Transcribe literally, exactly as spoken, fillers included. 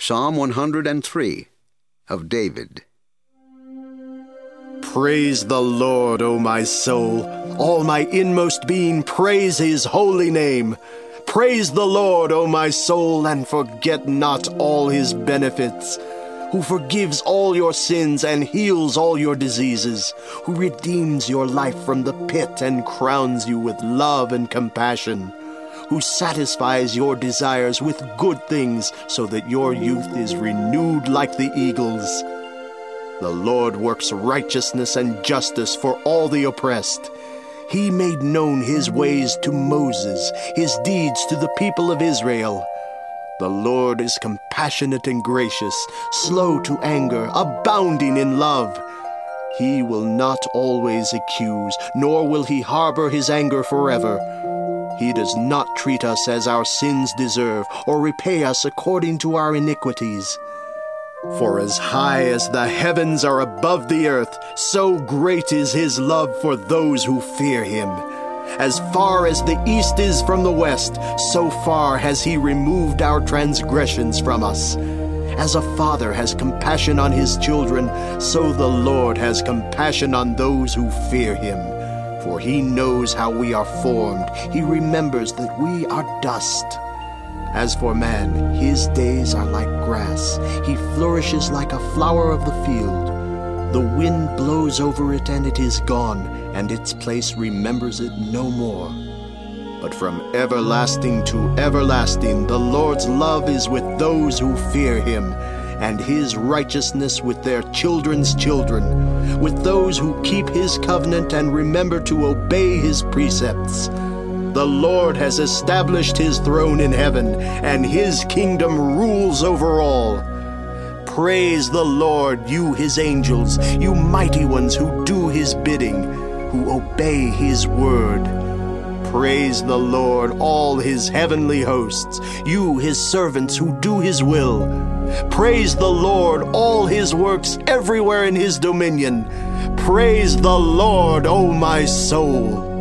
Psalm one hundred three of David. Praise the Lord, O my soul. All my inmost being, praise his holy name. Praise the Lord, O my soul, and forget not all his benefits, who forgives all your sins and heals all your diseases, who redeems your life from the pit and crowns you with love and compassion, who satisfies your desires with good things so that your youth is renewed like the eagles. The Lord works righteousness and justice for all the oppressed. He made known his ways to Moses, his deeds to the people of Israel. The Lord is compassionate and gracious, slow to anger, abounding in love. He will not always accuse, nor will he harbor his anger forever. He does not treat us as our sins deserve, or repay us according to our iniquities. For as high as the heavens are above the earth, so great is his love for those who fear him. As far as the east is from the west, so far has he removed our transgressions from us. As a father has compassion on his children, so the Lord has compassion on those who fear him. For he knows how we are formed. He remembers that we are dust. As for man, his days are like grass. He flourishes like a flower of the field. The wind blows over it and it is gone, and its place remembers it no more. But from everlasting to everlasting, the Lord's love is with those who fear him, and his righteousness with their children's children, with those who keep his covenant and remember to obey his precepts. The Lord has established his throne in heaven, and his kingdom rules over all. Praise the Lord, you his angels, you mighty ones who do his bidding, who obey his word. Praise the Lord, all his heavenly hosts, you his servants who do his will. Praise the Lord, all his works everywhere in his dominion. Praise the Lord, O my soul.